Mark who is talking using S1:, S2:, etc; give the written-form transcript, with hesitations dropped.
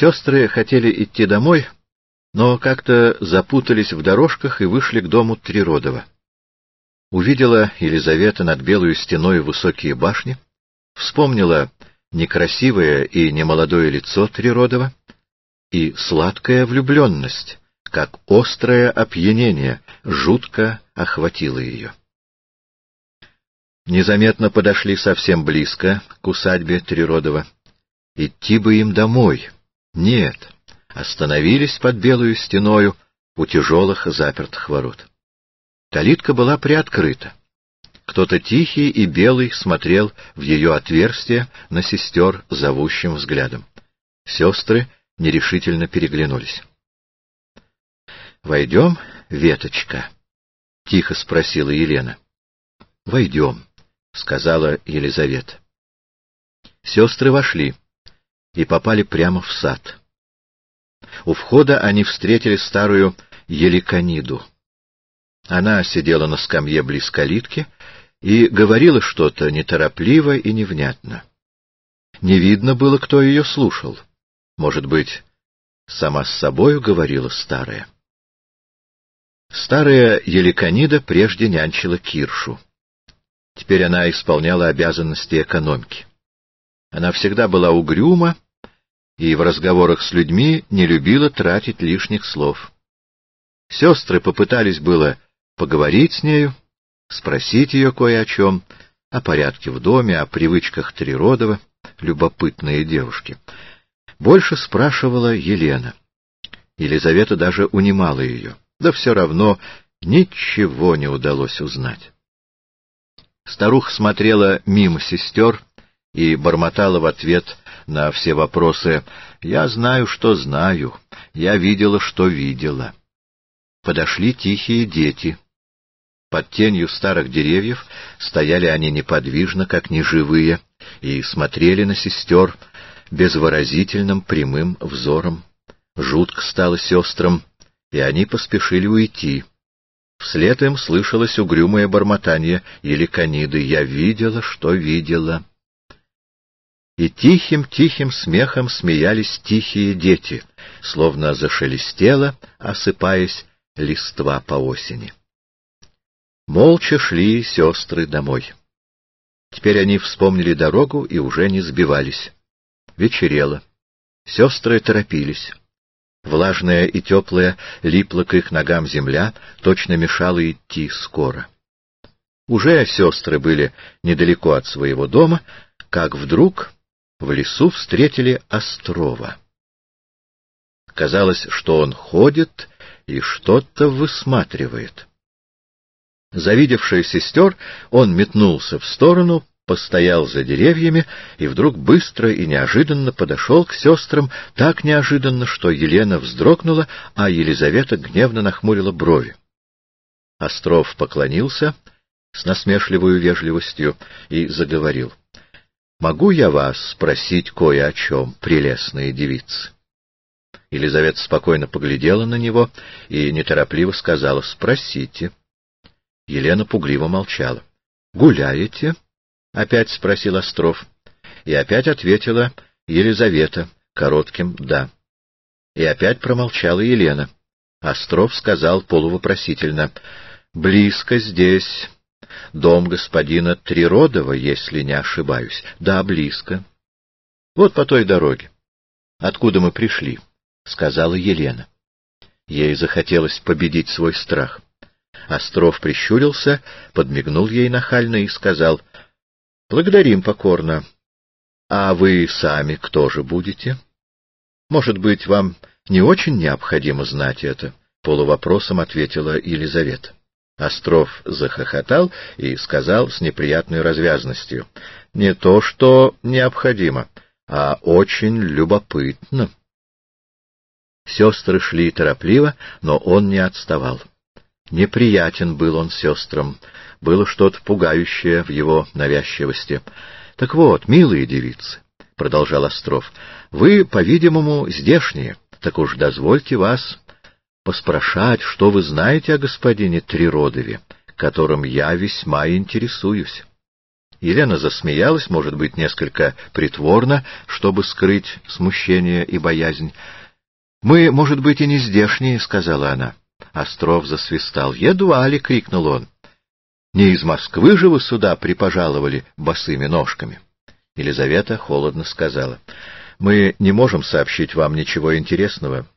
S1: Сестры хотели идти домой, но как-то запутались в дорожках и вышли к дому Триродова. Увидела Елизавета над белую стеной высокие башни, вспомнила некрасивое и немолодое лицо Триродова, и сладкая влюбленность, как острое опьянение, жутко охватило ее. Незаметно подошли совсем близко к усадьбе Триродова. Идти бы им домой. Нет, остановились под белую стеною у тяжелых запертых ворот. Калитка была приоткрыта. Кто-то тихий и белый смотрел в ее отверстие на сестер зовущим взглядом. Сестры нерешительно переглянулись. — Войдем, Веточка? — тихо спросила Елена. — Войдем, — сказала Елизавета. Сестры вошли и попали прямо в сад. У входа они встретили старую Еликониду. Она сидела на скамье близ калитки и говорила что-то неторопливо и невнятно. Не видно было, кто ее слушал. Может быть, сама с собою говорила старая. Старая Еликонида прежде нянчила Киршу. Теперь она исполняла обязанности экономки. Она всегда была угрюма и в разговорах с людьми не любила тратить лишних слов. Сестры попытались было поговорить с нею, спросить ее кое о чем, о порядке в доме, о привычках Триродова, любопытные девушки. Больше спрашивала Елена. Елизавета даже унимала ее. Да все равно ничего не удалось узнать. Старуха смотрела мимо сестер и бормотала в ответ на все вопросы: «Я знаю, что знаю, я видела, что видела». Подошли тихие дети. Под тенью старых деревьев стояли они неподвижно, как неживые, и смотрели на сестер безвыразительным прямым взором. Жутко стало сестрам, и они поспешили уйти. Вслед им слышалось угрюмое бормотание Еликониды: «Я видела, что видела». И тихим-тихим смехом смеялись тихие дети, словно зашелестело, осыпаясь, листва по осени. Молча шли сестры домой. Теперь они вспомнили дорогу и уже не сбивались. Вечерело. Сестры торопились. Влажная и теплая липла к их ногам земля, точно мешала идти скоро. Уже сестры были недалеко от своего дома, как вдруг в лесу встретили Острова. Казалось, что он ходит и что-то высматривает. Завидевший сестер, он метнулся в сторону, постоял за деревьями и вдруг быстро и неожиданно подошел к сестрам, так неожиданно, что Елена вздрогнула, а Елизавета гневно нахмурила брови. Остров поклонился с насмешливой вежливостью и заговорил: «Могу я вас спросить кое о чем, прелестные девицы?» Елизавета спокойно поглядела на него и неторопливо сказала: «Спросите». Елена пугливо молчала. «Гуляете?» — опять спросил Остров. И опять ответила Елизавета коротким «да». И опять промолчала Елена. Остров сказал полувопросительно: «Близко здесь. Дом господина Триродова, если не ошибаюсь». «Да, близко. Вот по той дороге, откуда мы пришли», — сказала Елена. Ей захотелось победить свой страх. Остров прищурился, подмигнул ей нахально и сказал: «Благодарим покорно. А вы сами кто же будете? Может быть, вам не очень необходимо знать это?» — полувопросом ответила Елизавета. Остров захохотал и сказал с неприятной развязностью: «Не то что необходимо, а очень любопытно». Сестры шли торопливо, но он не отставал. Неприятен был он сестрам, было что-то пугающее в его навязчивости. — Так вот, милые девицы, — продолжал Остров, — вы, по-видимому, здешние, так уж дозвольте вас поспрашать, что вы знаете о господине Триродове, которым я весьма интересуюсь. Елена засмеялась, может быть, несколько притворно, чтобы скрыть смущение и боязнь. «Мы, может быть, и не здешние», — сказала она. Остров засвистал. «Едва ли!» — крикнул он. «Не из Москвы же вы сюда припожаловали босыми ножками?» Елизавета холодно сказала: «Мы не можем сообщить вам ничего интересного.